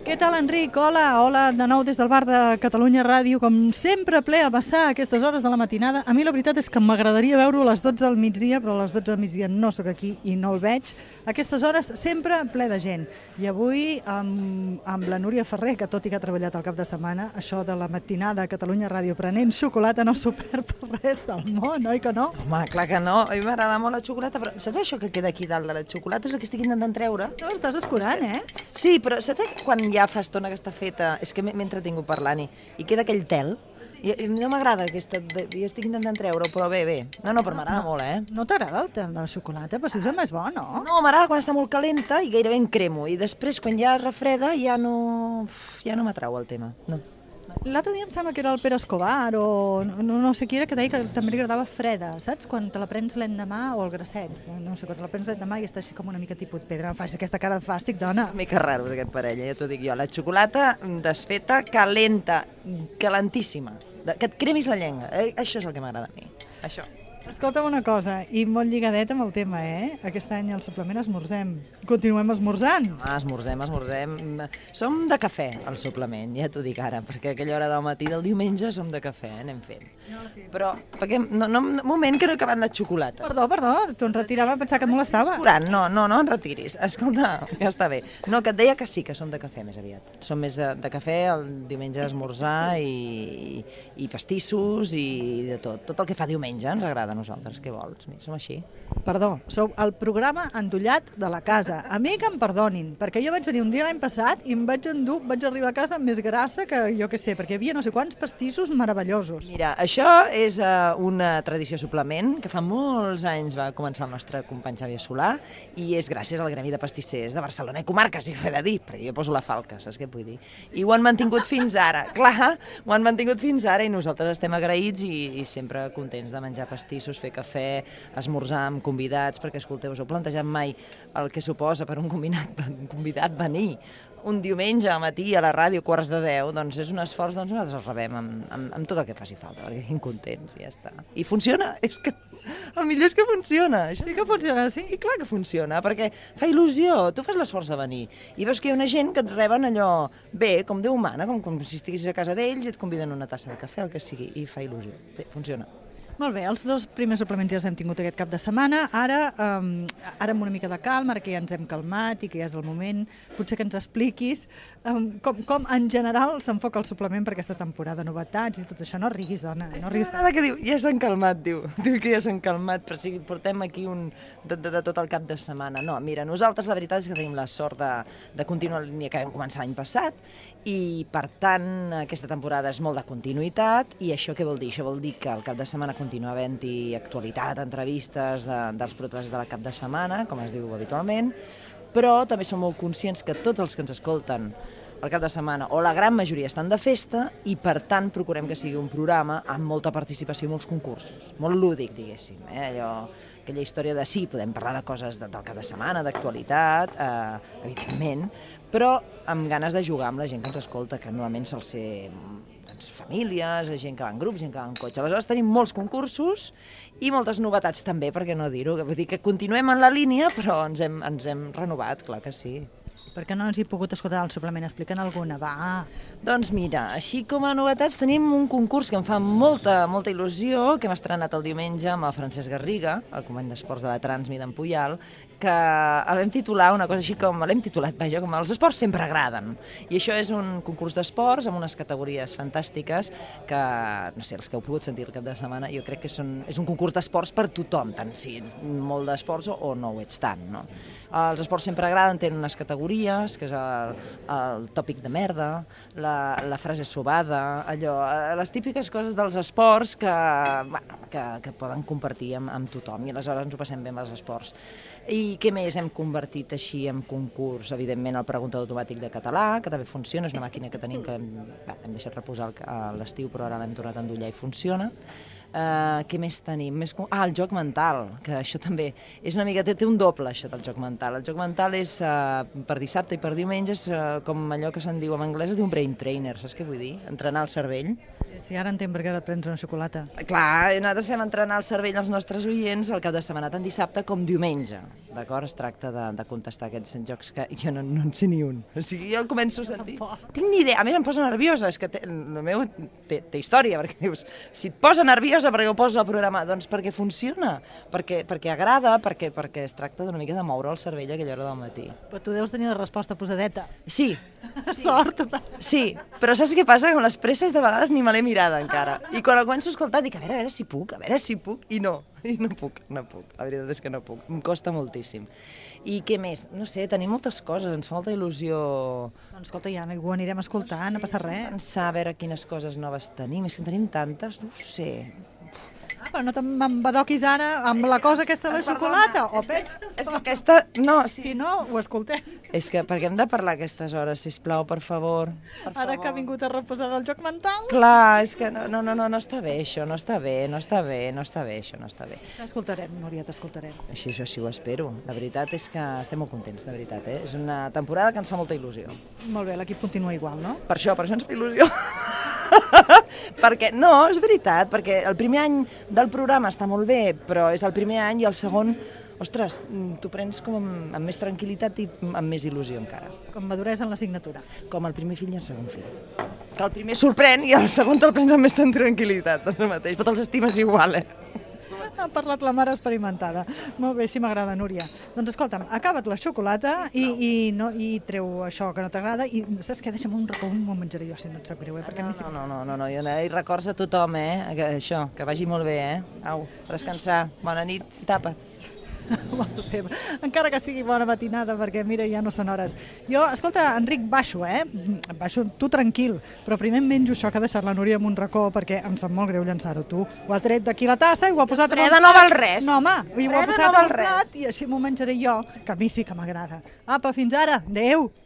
Què tal, Enric? Hola, hola de nou des del bar de Catalunya Ràdio. Com sempre, ple a passar a aquestes hores de la matinada. A mi la veritat és que m'agradaria veure-ho a les 12 del migdia, però a les 12 del migdia no sóc aquí i no el veig. A aquestes hores sempre ple de gent. I avui amb la Núria Ferrer, que tot i que ha treballat el cap de setmana, això de la matinada a Catalunya Ràdio prenent xocolata no s'ho perd per res del món, oi que no? Home, clar que no. A mi m'agrada molt la xocolata, però saps això que queda aquí dalt de la xocolata? És el que estic intentant treure. No, estàs escurant, Sí, però saps quan ja fa estona que està feta? És que m'he entretingut parlant i queda aquell tel. I no m'agrada aquesta... Jo estic intentant treure-ho, però bé. No, però m'agrada molt, No t'agrada el tel de la xocolata? Però si és el més bo, no? No, m'agrada quan està molt calenta i gairebé en cremo. I després, quan ja refreda, ja no m'atrau el tema. No. L'altre dia em sembla que era el Pere Escobar o no sé qui era que deia que també li agradava freda, saps? Quan te la prens l'endemà o el grasset, no sé, quan te la prens l'endemà i està així com una mica tipus pedra. Em fas aquesta cara de fàstic, dona. Una mica raro aquest parell, ja t'ho dic jo. La xocolata desfeta, calenta, calentíssima. Que et cremis la llengua. Això és el que m'agrada a mi. Això. Escolta'm una cosa, i molt lligadet amb el tema, Aquest any al suplement esmorzem. Continuem esmorzant. Esmorzem. Som de cafè, al suplement, ja t'ho dic ara, perquè a aquella hora del matí del diumenge som de cafè, anem fent. No, sí. Però, perquè, un moment que no he acabat la xocolata. Perdó, tu en retirava, pensava que et molestava. No en retiris. Escolta, ja està bé. No, que et deia que sí, que som de cafè més aviat. Som més de cafè, el diumenge esmorzar i pastissos i de tot. Tot el que fa diumenge ens agrada a nosaltres, què vols? Som així. Perdó, sou el programa endollat de la casa. A mi que em perdonin, perquè jo vaig venir un dia l'any passat i vaig arribar a casa amb més grassa que jo què sé, perquè hi havia no sé quants pastissos meravellosos. Mira, això és una tradició suplement que fa molts anys va començar el nostre company Xavier Solà i és gràcies al Gremi de Pastissers de Barcelona i comarques, si ho he de dir, perquè jo poso la falca, saps què vull dir? I ho han mantingut fins ara, clar, ho han mantingut fins ara i nosaltres estem agraïts i sempre contents de menjar pastissos, fer cafè, esmorzar amb convidats, perquè escolteu, us heu plantejat mai el que suposa per un convidat venir un diumenge al matí a la ràdio, 9:45, doncs és un esforç, doncs nosaltres el rebem amb tot el que faci falta, perquè estem contents i ja està. I funciona, és que el millor és que funciona. Sí que funciona, sí? I clar que funciona, perquè fa il·lusió, tu fas l'esforç de venir i veus que hi ha una gent que et reben allò bé, com Déu mana, com si estiguessis a casa d'ells i et conviden una tassa de cafè, el que sigui, i fa il·lusió. Sí, funciona. Molt bé, els dos primers suplements ja els hem tingut aquest cap de setmana. Ara amb una mica de calma, ara que ja ens hem calmat i que ja és el moment, potser que ens expliquis com en general s'enfoca el suplement per aquesta temporada, novetats i tot això. No riguis, dona, no riguis. Que diu, ja s'han calmat, diu que ja s'han calmat, però sí, portem aquí de tot el cap de setmana. No, mira, nosaltres la veritat és que tenim la sort de continuar la línia que vam començar l'any passat i, per tant, aquesta temporada és molt de continuïtat i això què vol dir? Això vol dir que el cap de setmana continua havent-hi actualitat, entrevistes dels protagonistes de la cap de setmana, com es diu habitualment, però també som molt conscients que tots els que ens escolten el cap de setmana, o la gran majoria estan de festa, i per tant procurem que sigui un programa amb molta participació i molts concursos, molt lúdic, diguéssim, aquella història de sí, podem parlar de coses del cap de setmana, d'actualitat, evidentment, però amb ganes de jugar amb la gent que ens escolta, que normalment sol ser famílies, gent que va en grup, gent que va en cotxe. Aleshores tenim molts concursos i moltes novetats també, per què no dir-ho? Vull dir que continuem en la línia, però ens hem renovat, clar que sí. Per què no ens hi he pogut escoltar el suplement? Explica'n alguna, va. Doncs mira, així com a novetats tenim un concurs que em fa molta il·lusió, que hem estrenat el diumenge amb el Francesc Garriga, el company d'esports de la Transmi d'en Puyal, que el vam titular una cosa així com, l'hem titulat, vaja, com els esports sempre agraden. I això és un concurs d'esports amb unes categories fantàstiques que, no sé, els que heu pogut sentir el cap de setmana, jo crec que és un concurs d'esports per tothom, tant si ets molt d'esports o no ho ets tant, no? Els esports sempre agraden, tenen unes categories, que és el tòpic de merda, la frase sobada, allò, les típiques coses dels esports que poden compartir amb tothom, i aleshores ens ho passem bé amb els esports. I què més hem convertit així en concurs? Evidentment el preguntador automàtic de català, que també funciona, és una màquina que tenim que hem deixat reposar a l'estiu, però ara l'hem tornat a endollar i funciona. Què més tenim? El joc mental, que això també és una mica... Té un doble, això del joc mental. El joc mental és per dissabte i per diumenge, és com allò que se'n diu en anglès, es diu un brain trainer, saps què vull dir? Entrenar el cervell. Sí, ara entenc per què et prens una xocolata. Clar, nosaltres fem entrenar el cervell als nostres oients el cap de setmana, tant dissabte com diumenge. D'acord? Es tracta de contestar aquests jocs que jo no en sé ni un. O sigui, jo el començo a sentir. Tinc ni idea. A més, em posa nerviosa. És que el meu té història, perquè dius, si et posa nerviosa perquè ho poses al programa, doncs perquè funciona, perquè agrada, perquè es tracta d'una mica de moure el cervell a aquella hora del matí. Però tu deus tenir la resposta posadeta. Sí. Sort. Sí, però saps què passa? Que amb les presses de vegades ni me l'he mirada encara. I quan el començo a escoltar dic, a veure si puc, i no puc. La veritat és que no puc, em costa moltíssim. I què més? No sé, tenim moltes coses, ens fa molta il·lusió... Doncs escolta, ja ho anirem escoltant, no passa res. Pensar a veure quines coses noves tenim, és que en tenim tantes, no ho sé... Però no t'embadoquis ara amb la cosa aquesta de la xocolata, o penses? És que aquesta... No, si no, ho escoltem. És que perquè hem de parlar a aquestes hores, sisplau, per favor. Ara que ha vingut a reposar del joc mental. Clar, és que no està bé, això, no està bé, això no està bé. T'escoltarem, Núria, t'escoltarem. Així ho espero. La veritat és que estem molt contents, de veritat, eh? És una temporada que ens fa molta il·lusió. Molt bé, l'equip continua igual, no? Per això ens fa il·lusió. Perquè, no, és veritat, perquè el primer any del programa està molt bé, però és el primer any i el segon, ostres, t'ho prens com amb més tranquil·litat i amb més il·lusió encara. Com maduresa en la signatura. Com el primer fill i el segon fill. Que el primer sorprèn i el segon te'l prens amb més tranquil·litat, doncs el mateix, però te'ls estimes igual, Ha parlat la mare experimentada. Molt bé, sí m'agrada, Núria. Doncs escolta'm, acaba't la xocolata i treu això que no t'agrada i saps què? Deixa'm un racó, m'ho menjaré jo, si no et sap greu, perquè a mi sí... No, i records a tothom, això, que vagi molt bé, Au, a descansar, bona nit i tapa't. Molt bé, encara que sigui bona matinada, perquè mira, ja no són hores. Jo, escolta, Enric, baixo, baixo, tu tranquil, però primer em menjo això que ha deixat la Núria amb un racó, perquè em sap molt greu llançar-ho, tu. Ho ha tret d'aquí la tassa i ho ha posat en el plat. No val res. No, home, ho ha posat en el plat i així m'ho menjaré jo, que a mi sí que m'agrada. Apa, fins ara, adeu.